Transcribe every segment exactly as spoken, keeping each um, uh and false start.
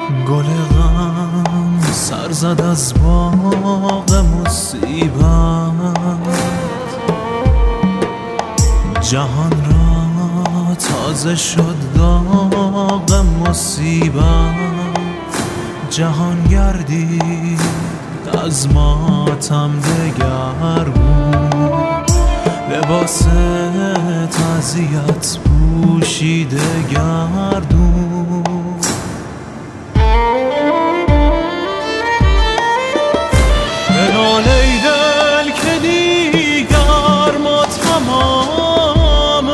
گل غم سر زد از باغ مصیبت، جهان را تازه شد داغ مصیبت. جهان گردید از ماتم دگرگون، لباس تعزیت پوشیده گردون. به ناله دل که دیگر ما تمامم،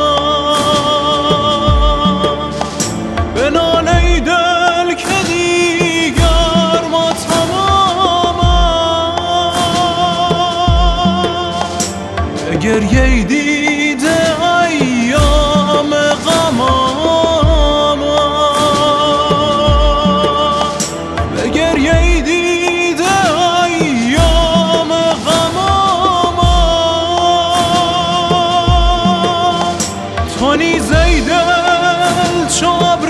به ناله دل که دیگر ما تمامم، به گریه دیده ایام غمام، به گریه دیده ایام غمام. تو نیز ای دل چو ابر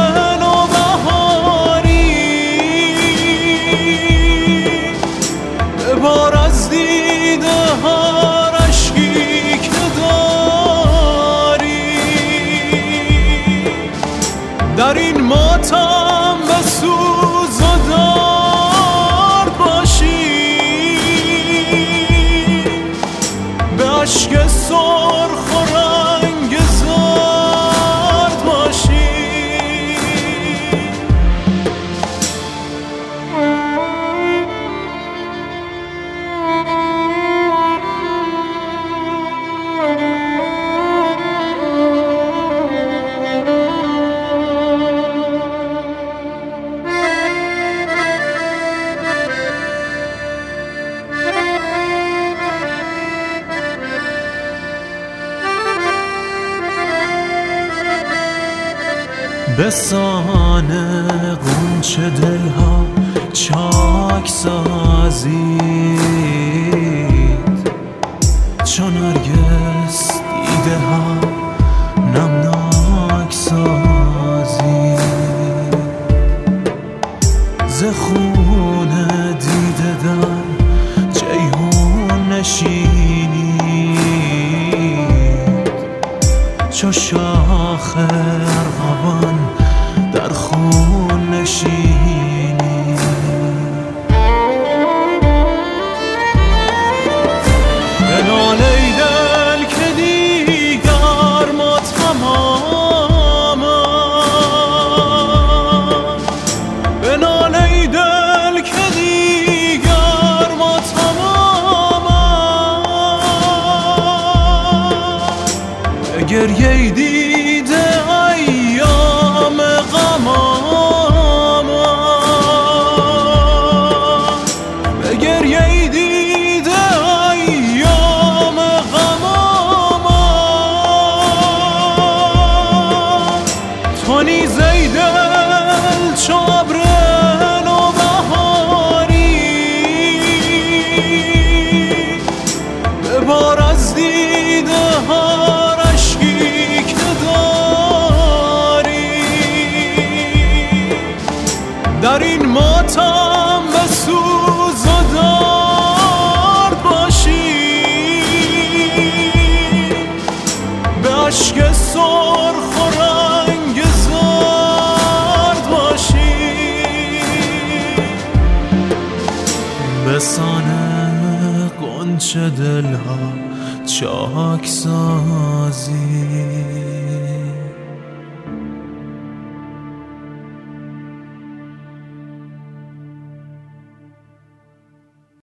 نوبهاری، ببار از دیده هر اشکی که داری. در این ماتم بسوز و درد باشی، به اشک سرخ و رنگ زرد باشی. به سان غنچه دلها چاک سازید، چون نرگس دیده ها نمناک سازید. ز خون دیده در جیحون نشینید، چو شاخ ارغوان در خون نشینی. به ناله دل که دیگر ما تمامم، به ناله دل که دیگر ما تمامم، به گریه دیده ایام غمام، به گریه دیده ایام غمام. تو نیز ای دل چو ابر نوبهاری، ببار از دیده هر اشکی که داری. در این ماتم بسوز و درد باشی، به اشک سرخ و رنگ زرد باشی. به سان غنچه دلها چاک سازی.